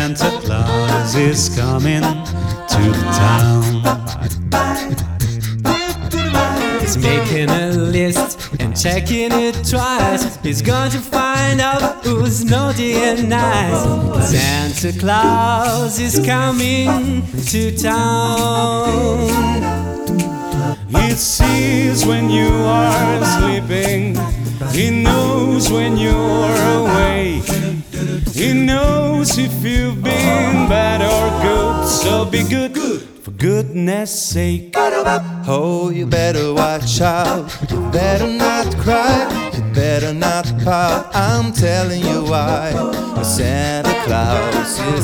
Santa Claus is coming to town. He's making a list and checking it twice. He's going to find out who's naughty and nice. Santa Claus is coming to town. He sees when you are sleeping. He knows when you're awake. He knows if you've been bad or good. So be good, for goodness sake. Oh, you better watch out. You better not cry. You better not pout. I'm telling you why. Santa Claus is